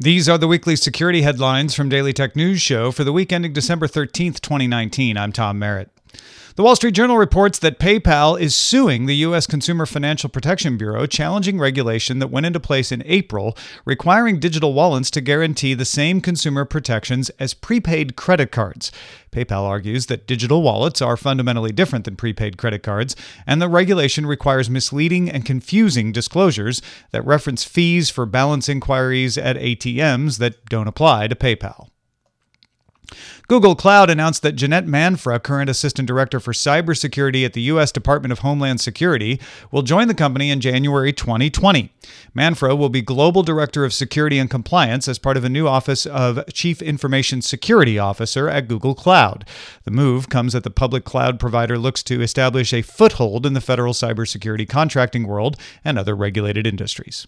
These are the weekly security headlines from Daily Tech News Show for the week ending December 13th, 2019. I'm Tom Merritt. The Wall Street Journal reports that PayPal is suing the U.S. Consumer Financial Protection Bureau, challenging regulation that went into place in April, requiring digital wallets to guarantee the same consumer protections as prepaid credit cards. PayPal argues that digital wallets are fundamentally different than prepaid credit cards, and the regulation requires misleading and confusing disclosures that reference fees for balance inquiries at ATMs that don't apply to PayPal. Google Cloud announced that Jeanette Manfra, current Assistant Director for Cybersecurity at the U.S. Department of Homeland Security, will join the company in January 2020. Manfra will be Global Director of Security and Compliance as part of a new office of Chief Information Security Officer at Google Cloud. The move comes as the public cloud provider looks to establish a foothold in the federal cybersecurity contracting world and other regulated industries.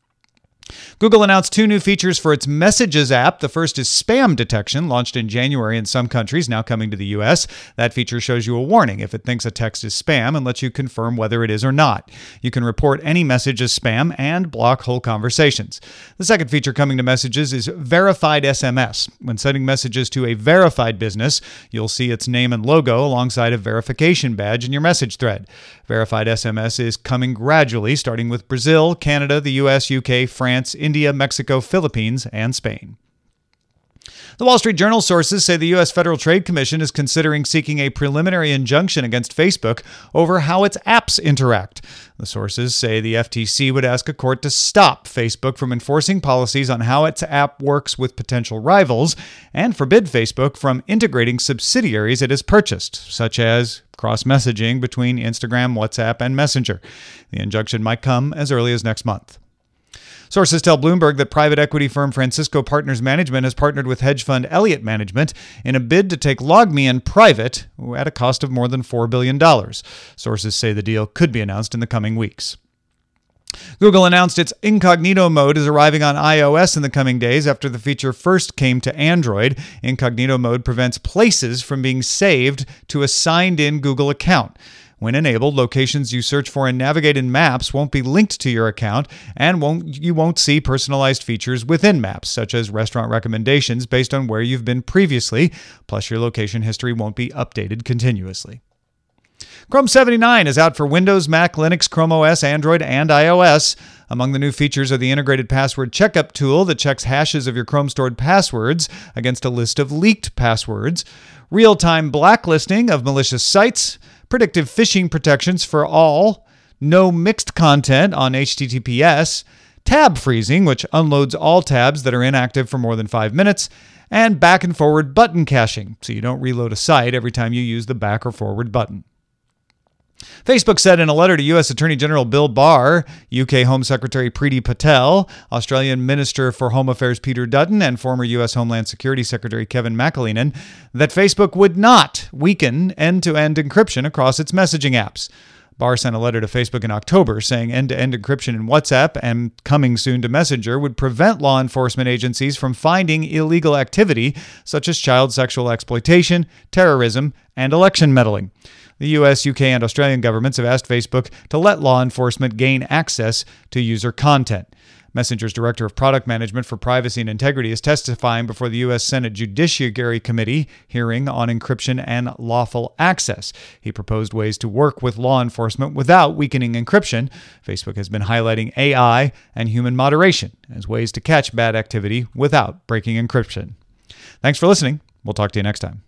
Google announced two new features for its Messages app. The first is spam detection, launched in January in some countries, now coming to the U.S. That feature shows you a warning if it thinks a text is spam and lets you confirm whether it is or not. You can report any message as spam and block whole conversations. The second feature coming to Messages is verified SMS. When sending messages to a verified business, you'll see its name and logo alongside a verification badge in your message thread. Verified SMS is coming gradually, starting with Brazil, Canada, the U.S., UK, France, India, Mexico, Philippines, and Spain. The Wall Street Journal sources say the U.S. Federal Trade Commission is considering seeking a preliminary injunction against Facebook over how its apps interact. The sources say the FTC would ask a court to stop Facebook from enforcing policies on how its app works with potential rivals and forbid Facebook from integrating subsidiaries it has purchased, such as cross-messaging between Instagram, WhatsApp, and Messenger. The injunction might come as early as next month. Sources tell Bloomberg that private equity firm Francisco Partners Management has partnered with hedge fund Elliott Management in a bid to take LogMeIn private at a cost of more than $4 billion. Sources say the deal could be announced in the coming weeks. Google announced its incognito mode is arriving on iOS in the coming days after the feature first came to Android. Incognito mode prevents places from being saved to a signed-in Google account. When enabled, locations you search for and navigate in Maps won't be linked to your account, and you won't see personalized features within Maps, such as restaurant recommendations based on where you've been previously, plus your location history won't be updated continuously. Chrome 79 is out for Windows, Mac, Linux, Chrome OS, Android, and iOS. Among the new features are the integrated password checkup tool that checks hashes of your Chrome stored passwords against a list of leaked passwords, real-time blacklisting of malicious sites, predictive phishing protections for all, no mixed content on HTTPS, tab freezing, which unloads all tabs that are inactive for more than 5 minutes, and back and forward button caching, so you don't reload a site every time you use the back or forward button. Facebook said in a letter to U.S. Attorney General Bill Barr, UK Home Secretary Priti Patel, Australian Minister for Home Affairs Peter Dutton, and former U.S. Homeland Security Secretary Kevin McAleenan, that Facebook would not weaken end-to-end encryption across its messaging apps. Barr sent a letter to Facebook in October saying end-to-end encryption in WhatsApp and coming soon to Messenger would prevent law enforcement agencies from finding illegal activity such as child sexual exploitation, terrorism, and election meddling. The US, UK, and Australian governments have asked Facebook to let law enforcement gain access to user content. Messenger's Director of Product Management for Privacy and Integrity is testifying before the U.S. Senate Judiciary Committee hearing on encryption and lawful access. He proposed ways to work with law enforcement without weakening encryption. Facebook has been highlighting AI and human moderation as ways to catch bad activity without breaking encryption. Thanks for listening. We'll talk to you next time.